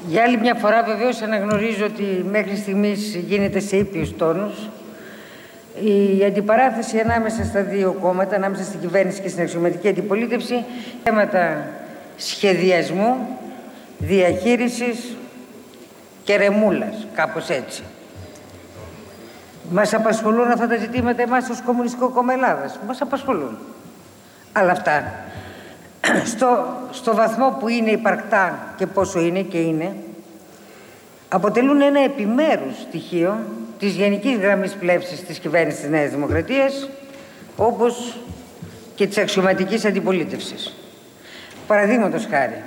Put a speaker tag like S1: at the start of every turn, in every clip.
S1: Για άλλη μια φορά βεβαίως αναγνωρίζω ότι μέχρι στιγμής γίνεται σε ήπιους τόνους. Η αντιπαράθεση ανάμεσα στα δύο κόμματα, ανάμεσα στην κυβέρνηση και στην αξιωματική αντιπολίτευση, θέματα σχεδιασμού, διαχείρισης και ρεμούλας, κάπως έτσι. Μας απασχολούν αυτά τα ζητήματα εμάς ως Κομμουνιστικό Κόμμα Ελλάδας. Μας απασχολούν. Αλλά αυτά, στο βαθμό που είναι υπαρκτά και πόσο είναι και είναι, αποτελούν ένα επιμέρους στοιχείο της γενικής γραμμής πλεύσης της κυβέρνησης της Νέας Δημοκρατίας, όπως και της αξιωματικής αντιπολίτευσης. Παραδείγματος χάρη,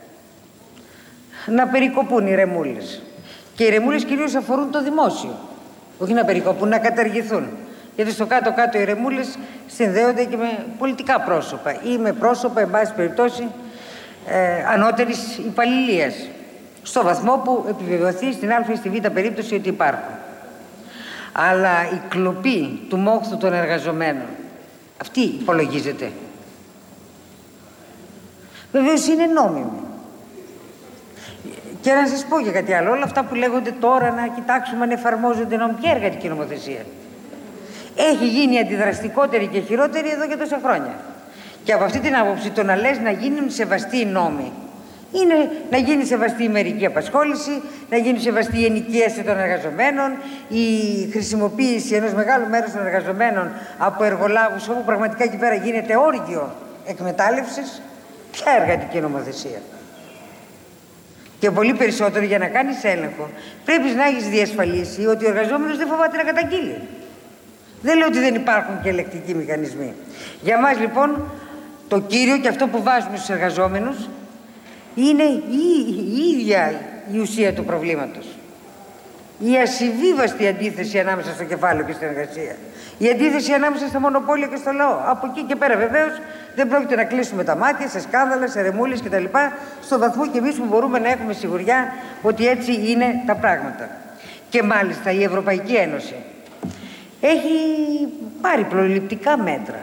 S1: να περικοπούν οι ρεμούλες. Και οι ρεμούλες κυρίως αφορούν το δημόσιο. Όχι να περικοπούν, να καταργηθούν. Γιατί στο κάτω-κάτω οι ρεμούλες συνδέονται και με πολιτικά πρόσωπα ή με πρόσωπα, εν πάση περιπτώσει, ανώτερης υπαλληλίας. Στο βαθμό που επιβεβαιωθεί στην α ή στη β περίπτωση ότι υπάρχουν. Αλλά η κλοπή του μόχθου των εργαζομένων, αυτή υπολογίζεται. Βεβαίως είναι νόμιμη. Και να σας πω για κάτι άλλο, όλα αυτά που λέγονται τώρα να κοιτάξουμε αν εφαρμόζονται ποια εργατική νομοθεσία. Έχει γίνει αντιδραστικότερη και χειρότερη εδώ και τόσα χρόνια. Και από αυτή την άποψη το να λες να γίνουν σεβαστοί οι νόμοι είναι να γίνει σεβαστή η μερική απασχόληση, να γίνει σεβαστή η ενοικίαση των εργαζομένων, η χρησιμοποίηση ενός μεγάλου μέρους των εργαζομένων από εργολάβους, όπου πραγματικά εκεί πέρα γίνεται όργιο εκμετάλλευσης. Ποια εργατική νομοθεσία? Και πολύ περισσότερο, για να κάνεις έλεγχο, πρέπει να έχεις διασφαλίσει ότι ο εργαζόμενος δεν φοβάται να καταγγείλει. Δεν λέω ότι δεν υπάρχουν και ελεκτικοί μηχανισμοί. Για μας λοιπόν το κύριο και αυτό που βάζουμε στους εργαζόμενους είναι η ίδια η ουσία του προβλήματος. Η ασυμβίβαστη αντίθεση ανάμεσα στο κεφάλαιο και στην εργασία. Η αντίθεση ανάμεσα στα μονοπόλια και στο λαό. Από εκεί και πέρα βεβαίως δεν πρόκειται να κλείσουμε τα μάτια σε σκάνδαλα, σε ρεμούλες κτλ. Στο βαθμό και εμείς που μπορούμε να έχουμε σιγουριά ότι έτσι είναι τα πράγματα. Και μάλιστα η Ευρωπαϊκή Ένωση έχει πάρει προληπτικά μέτρα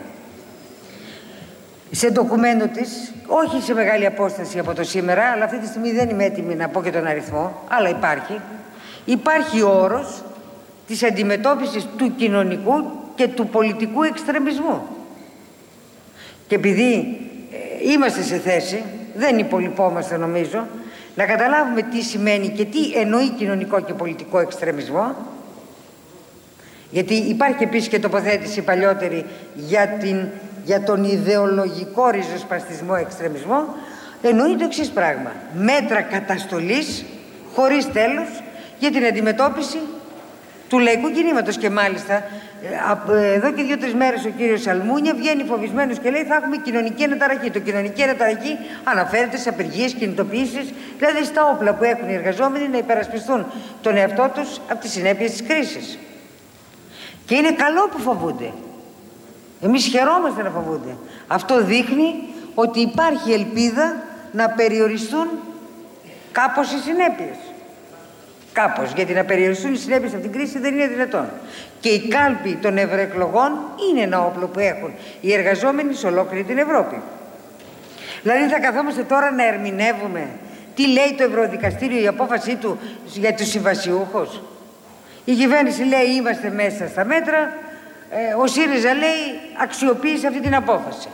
S1: σε ντοκουμέντο της, όχι σε μεγάλη απόσταση από το σήμερα, αλλά αυτή τη στιγμή δεν είμαι έτοιμη να πω και τον αριθμό, αλλά υπάρχει ο όρος της αντιμετώπισης του κοινωνικού και του πολιτικού εξτρεμισμού. Και επειδή είμαστε σε θέση, δεν υπολοιπόμαστε νομίζω, να καταλάβουμε τι σημαίνει και τι εννοεί κοινωνικό και πολιτικό εξτρεμισμό, γιατί υπάρχει επίσης και τοποθέτηση παλιότερη για τον ιδεολογικό ριζοσπαστισμό εξτρεμισμό, εννοεί το εξής πράγμα: μέτρα καταστολής χωρίς τέλος για την αντιμετώπιση του λαϊκού κινήματος. Και μάλιστα εδώ και 2-3 μέρες ο κύριος Αλμούνια βγαίνει φοβισμένος και λέει θα έχουμε κοινωνική αναταραχή. Το κοινωνική αναταραχή αναφέρεται σε απεργίες, κινητοποιήσεις, δηλαδή στα όπλα που έχουν οι εργαζόμενοι να υπερασπιστούν τον εαυτό τους από τις συνέπειες της κρίσης. Και είναι καλό που φοβούνται. Εμείς χαιρόμαστε να φοβούνται. Αυτό δείχνει ότι υπάρχει ελπίδα να περιοριστούν κάπως οι συνέπειες. Κάπως, γιατί να περιοριστούν οι συνέπειες από την κρίση δεν είναι δυνατόν. Και η κάλπη των ευρωεκλογών είναι ένα όπλο που έχουν οι εργαζόμενοι σε ολόκληρη την Ευρώπη. Δηλαδή θα καθόμαστε τώρα να ερμηνεύουμε τι λέει το Ευρωδικαστήριο, η απόφασή του για τους συμβασιούχους. Η κυβέρνηση λέει είμαστε μέσα στα μέτρα, ο ΣΥΡΙΖΑ λέει αξιοποίησε αυτή την απόφαση.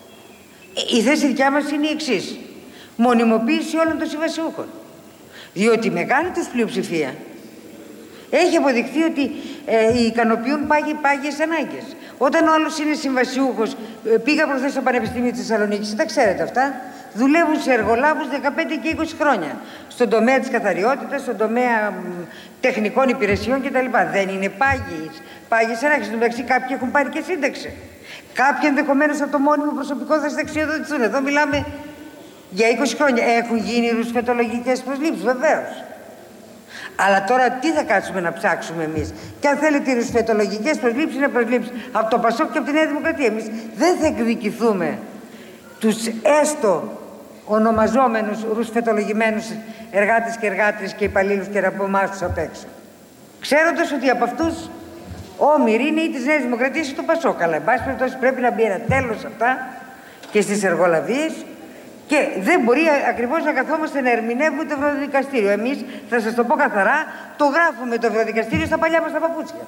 S1: Η θέση δικιά μας είναι η εξής: μονιμοποίηση όλων των συμβασιούχων. Διότι η μεγάλη τους πλειοψηφία έχει αποδειχθεί ότι ικανοποιούν πάγιες ανάγκες. Όταν ο άλλος είναι συμβασιούχος, πήγα προχθές στο Πανεπιστήμιο της Θεσσαλονίκης, τα ξέρετε αυτά, δουλεύουν σε εργολάβους 15 και 20 χρόνια. Στον τομέα της καθαριότητας, στον τομέα τεχνικών υπηρεσιών κτλ. Δεν είναι πάγιες ανάγκες. Στην μεταξύ κάποιοι έχουν πάρει και σύνταξη. Κάποιοι ενδεχομένως από το μόνιμο προσωπικό θα συνταξιοδοτηθούν. Εδώ μιλάμε για 20 χρόνια. Έχουν γίνει ρουσφετολογικές προσλήψεις, βεβαίως. Αλλά τώρα τι θα κάτσουμε να ψάξουμε εμείς? Και αν θέλετε, οι ρουσφετολογικές προσλήψεις είναι προσλήψεις από το ΠΑΣΟΚ και από τη Νέα Δημοκρατία. Εμείς δεν θα εκδικηθούμε τους έστω ονομαζόμενους ρουσφετολογημένους εργάτες και εργάτριες και υπαλλήλους και από εμάς τους απ' έξω. Ξέροντας ότι από αυτούς όμοιροι είναι ή της Νέας Δημοκρατίας ή του ΠΑΣΟΚ. Αλλά εν πάση περιπτώσει πρέπει να μπει ένα τέλος σε αυτά και στις εργολαβίες Και δεν μπορεί ακριβώς να καθόμαστε να ερμηνεύουμε το Ευρωδικαστήριο. Εμείς, θα σας το πω καθαρά, το γράφουμε το Ευρωδικαστήριο στα παλιά μας τα παπούτσια.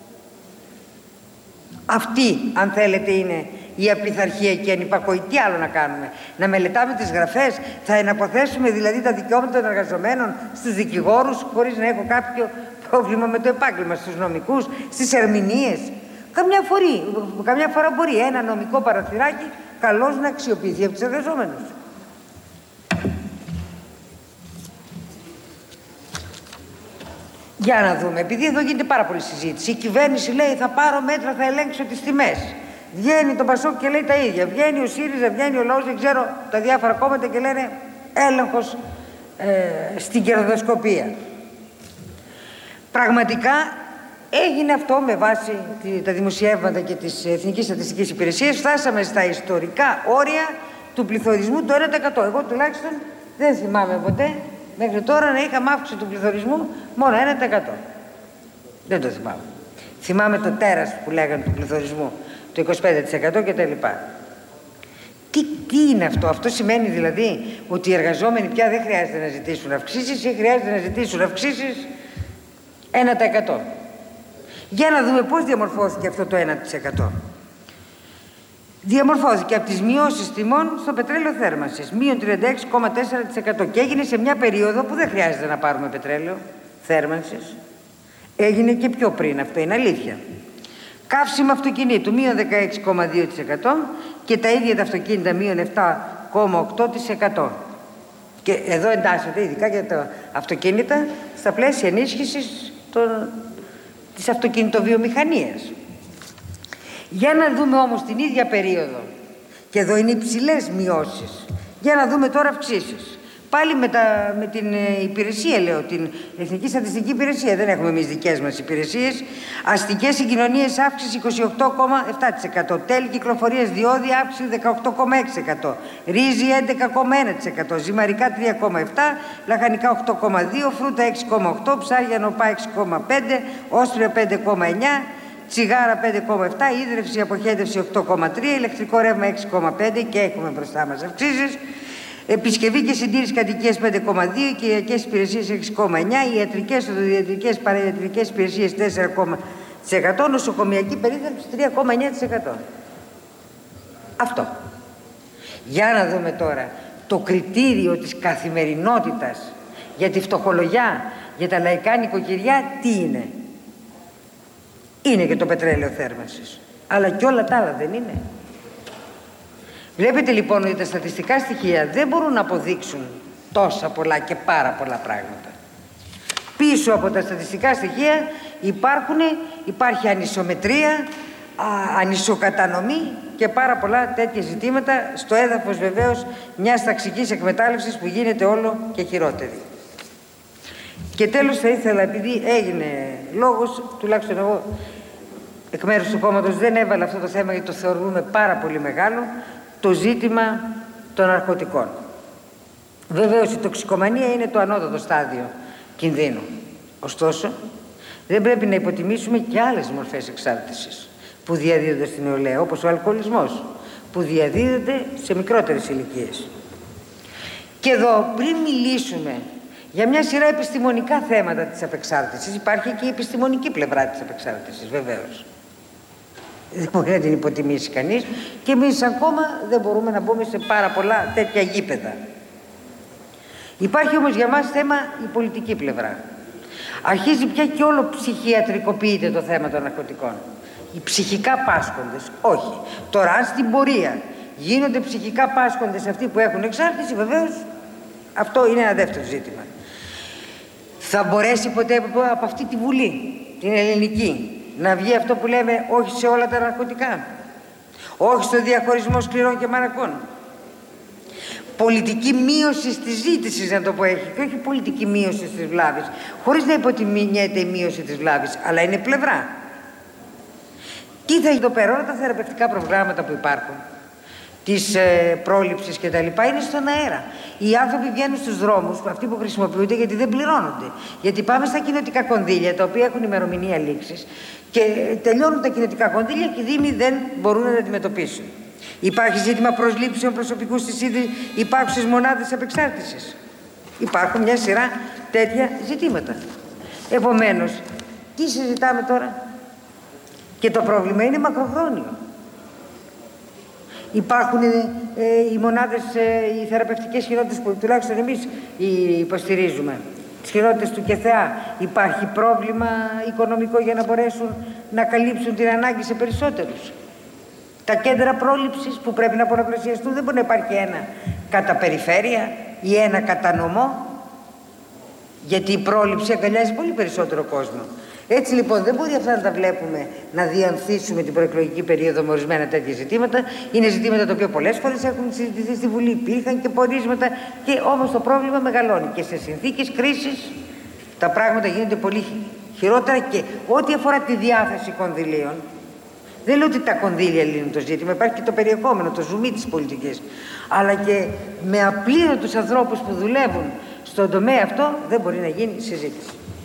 S1: Αυτή, αν θέλετε, είναι η απειθαρχία και η ανυπακοή. Τι άλλο να κάνουμε? Να μελετάμε τις γραφές? Θα εναποθέσουμε δηλαδή τα δικαιώματα των εργαζομένων στους δικηγόρους, χωρίς να έχω κάποιο πρόβλημα με το επάγγελμα, στους νομικούς, στις ερμηνείες? Καμιά φορά μπορεί ένα νομικό παραθυράκι καλώς να αξιοποιηθεί από τους εργαζόμενους. Για να δούμε, επειδή εδώ γίνεται πάρα πολύ συζήτηση. Η κυβέρνηση λέει θα πάρω μέτρα, θα ελέγξω τις τιμές. Βγαίνει το Πασόκ και λέει τα ίδια. Βγαίνει ο ΣΥΡΙΖΑ, βγαίνει ο Λαός, δεν ξέρω, τα διάφορα κόμματα και λένε έλεγχος στην κερδοσκοπία. Πραγματικά έγινε αυτό με βάση τα δημοσιεύματα και της Εθνικής Στατιστικής Υπηρεσίας. Φτάσαμε στα ιστορικά όρια του πληθωρισμού το 1%. Εγώ τουλάχιστον δεν θυμάμαι ποτέ μέχρι τώρα να είχαμε αύξηση του πληθωρισμού μόνο 1%. Δεν το θυμάμαι. Θυμάμαι το τέρας που λέγανε του πληθωρισμού, το 25% κτλ. Τι είναι αυτό? Αυτό σημαίνει δηλαδή ότι οι εργαζόμενοι πια δεν χρειάζεται να ζητήσουν αυξήσεις ή χρειάζεται να ζητήσουν αυξήσεις 1%. Για να δούμε πώς διαμορφώθηκε αυτό το 1%. Διαμορφώθηκε από τις μειώσεις τιμών στο πετρέλαιο θέρμανσης, μείον 36,4%, και έγινε σε μια περίοδο που δεν χρειάζεται να πάρουμε πετρέλαιο θέρμανσης. Έγινε και πιο πριν, αυτό είναι αλήθεια. Καύσιμο αυτοκινήτου, μείον 16,2%, και τα ίδια τα αυτοκίνητα, μείον 7,8%. Και εδώ εντάσσεται ειδικά για τα αυτοκίνητα στα πλαίσια ενίσχυσης της αυτοκινητοβιομηχανίας. Για να δούμε όμως την ίδια περίοδο, και εδώ είναι υψηλές μειώσεις, για να δούμε τώρα αυξήσεις. Πάλι με την υπηρεσία, λέω, την Εθνική Στατιστική Υπηρεσία, δεν έχουμε εμείς δικές μας υπηρεσίες. Αστικές συγκοινωνίες, αύξηση 28,7%, τέλη κυκλοφορίας διόδια, αύξηση 18,6%, ρύζι 11,1%, ζυμαρικά 3,7%, λαχανικά 8,2%, φρούτα 6,8%, ψάρια νοπά 6,5%, όσπρια 5,9%, τσιγάρα 5,7%, ίδρυυση αποχέτευση 8,3%, ηλεκτρικό ρεύμα 6,5%, και έχουμε μπροστά μας αυξήσεις. Επισκευή και συντήρηση κατοικίας 5,2%, οικιακές υπηρεσίες 6,9%, ιατρικές, οδοντιατρικές, παραϊατρικές υπηρεσίες 4,1%, νοσοκομιακή περίθαλψη 3,9%. Αυτό. Για να δούμε τώρα το κριτήριο της καθημερινότητας για τη φτωχολογιά, για τα λαϊκά νοικοκυριά, τι είναι? Είναι και το πετρέλαιο θέρμανσης, αλλά και όλα τα άλλα δεν είναι? Βλέπετε λοιπόν ότι τα στατιστικά στοιχεία δεν μπορούν να αποδείξουν τόσα πολλά και πάρα πολλά πράγματα. Πίσω από τα στατιστικά στοιχεία υπάρχει ανισομετρία, ανισοκατανομή και πάρα πολλά τέτοια ζητήματα στο έδαφος βεβαίως μιας ταξικής εκμετάλλευσης που γίνεται όλο και χειρότερη. Και τέλος θα ήθελα, επειδή έγινε λόγος, τουλάχιστον εγώ εκ μέρους του κόμματος δεν έβαλα αυτό το θέμα γιατί το θεωρούμε πάρα πολύ μεγάλο, το ζήτημα των ναρκωτικών. Βεβαίως η τοξικομανία είναι το ανώτατο στάδιο κινδύνου. Ωστόσο, δεν πρέπει να υποτιμήσουμε και άλλες μορφές εξάρτησης που διαδίδονται στην νεολαία, όπως ο αλκοολισμός, που διαδίδεται σε μικρότερες ηλικίες. Και εδώ, πριν μιλήσουμε για μια σειρά επιστημονικά θέματα της απεξάρτησης, υπάρχει και η επιστημονική πλευρά της απεξάρτησης, βεβαίως. Δεν μπορεί να την υποτιμήσει κανείς, και εμείς ακόμα δεν μπορούμε να μπούμε σε πάρα πολλά τέτοια γήπεδα. Υπάρχει όμως για μας θέμα η πολιτική πλευρά. Αρχίζει πια και όλο ψυχιατρικοποιείται το θέμα των ναρκωτικών. Οι ψυχικά πάσχοντες, όχι. Τώρα αν στην πορεία γίνονται ψυχικά πάσχοντες αυτοί που έχουν εξάρτηση, βεβαίως αυτό είναι ένα δεύτερο ζήτημα. Θα μπορέσει ποτέ από αυτή τη Βουλή, την ελληνική, να βγει αυτό που λέμε όχι σε όλα τα ναρκωτικά, όχι στο διαχωρισμό σκληρών και μαρακών? Πολιτική μείωση της ζήτησης, να το πω, έχει, και όχι πολιτική μείωση της βλάβης, χωρίς να υποτιμιέται η μείωση της βλάβης, αλλά είναι πλευρά. Τι θα έχει εδώ πέρα? Όλα τα θεραπευτικά προγράμματα που υπάρχουν, της πρόληψης και τα λοιπά, είναι στον αέρα. Οι άνθρωποι βγαίνουν στους δρόμους, αυτοί που χρησιμοποιούνται, γιατί δεν πληρώνονται. Γιατί πάμε στα κοινοτικά κονδύλια, τα οποία έχουν ημερομηνία λήξης, και τελειώνουν τα κοινοτικά κονδύλια και οι δήμοι δεν μπορούν να τα αντιμετωπίσουν. Υπάρχει ζήτημα προσλήψεων προσωπικού στις ήδη υπάρχουσες μονάδες απεξάρτησης. Υπάρχουν μια σειρά τέτοια ζητήματα. Επομένως, τι συζητάμε τώρα? Και το πρόβλημα είναι μακροχρόνιο. Υπάρχουν οι μονάδες, οι θεραπευτικές χειρότητες που τουλάχιστον εμείς υποστηρίζουμε. Τις χειρότητες του ΚΕΘΕΑ. Υπάρχει πρόβλημα οικονομικό για να μπορέσουν να καλύψουν την ανάγκη σε περισσότερους. Τα κέντρα πρόληψης που πρέπει να πολλαπλασιαστούν, δεν μπορεί να υπάρχει ένα κατά περιφέρεια ή ένα κατά νομό, γιατί η πρόληψη αγκαλιάζει πολύ περισσότερο κόσμο. Έτσι λοιπόν δεν μπορεί αυτά να τα βλέπουμε να διανθίσουμε την προεκλογική περίοδο με ορισμένα τέτοια ζητήματα. Είναι ζητήματα τα οποία πολλές φορές έχουν συζητηθεί στη Βουλή, υπήρχαν και πορίσματα, και όμως το πρόβλημα μεγαλώνει και σε συνθήκες κρίσης τα πράγματα γίνονται πολύ χειρότερα. Και ό,τι αφορά τη διάθεση κονδυλίων, δεν λέω ότι τα κονδύλια λύνουν το ζήτημα, υπάρχει και το περιεχόμενο, το ζουμί της πολιτικής, αλλά και με απλήρωτους ανθρώπους που δουλεύουν στον τομέα αυτό δεν μπορεί να γίνει συζήτηση.